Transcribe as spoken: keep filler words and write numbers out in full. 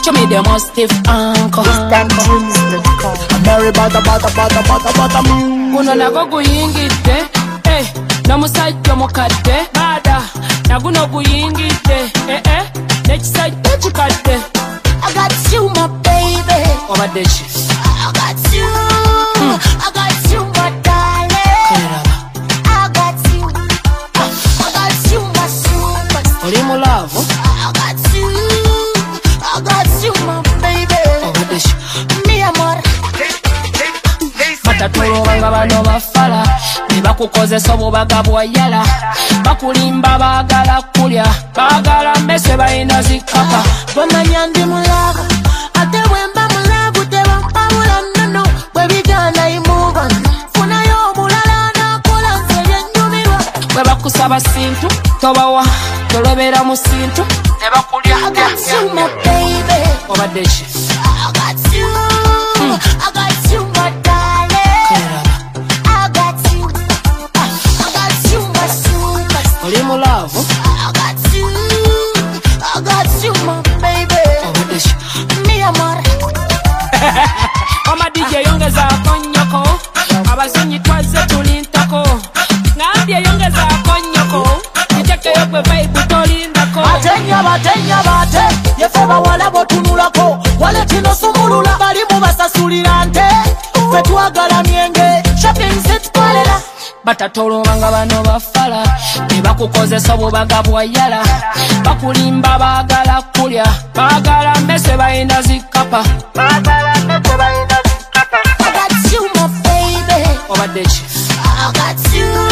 to me the most stiff uncle. Wisdom tunes dot com. Mary bata bata bata bata bata. Kuno nago guyingite, eh, namusajja mukadde, bada, naguno guyingite, eh eh, nekisajja kikadde. I got you, my baby. Obadde ki? I got you, mm. I got you, my darling. I got you, I got you, my super. Oli mu love? I got you, I got you, my baby. Obadde ki? Mi amor. Batatulubanga bano bafala, ne bakukozesa obubaga bwayala, bakulimba baagala kulya, baagala mmese balina zikaka. Bamanya ndi mulava, ate bwemba mulavu tebampabula nnono, bwe bigana imuva, funayo omulala nakola nze byennyumirwa. Bwe bakusaba sintu, tobawa, tolobera mu sintu, ne bakulya. I got you, my baby. Obadde ki? I got you, I got you, my darling. I got you, I got you, my super. Oli mu love? I got you, I got you, my baby. Obadde ki? Mi amor. Oma D J yongezaako nnyoko, abazinyi twazze tulintako, ngambye yongezaako nnyoko, kitekeyo gwe vibe tolindako. Atenya batenya bate, yefe bawala botunulako, wale kino sumulula bali mubasasulira nte, fe twagala myenge, shopping set kolera. Batatolobanga bano bafala, ne bakukozesa obubaga bwayala, bakulimba baagala kulya, baagala mmese balina zikapa. I got you, my baby. Obadde ki? I got you.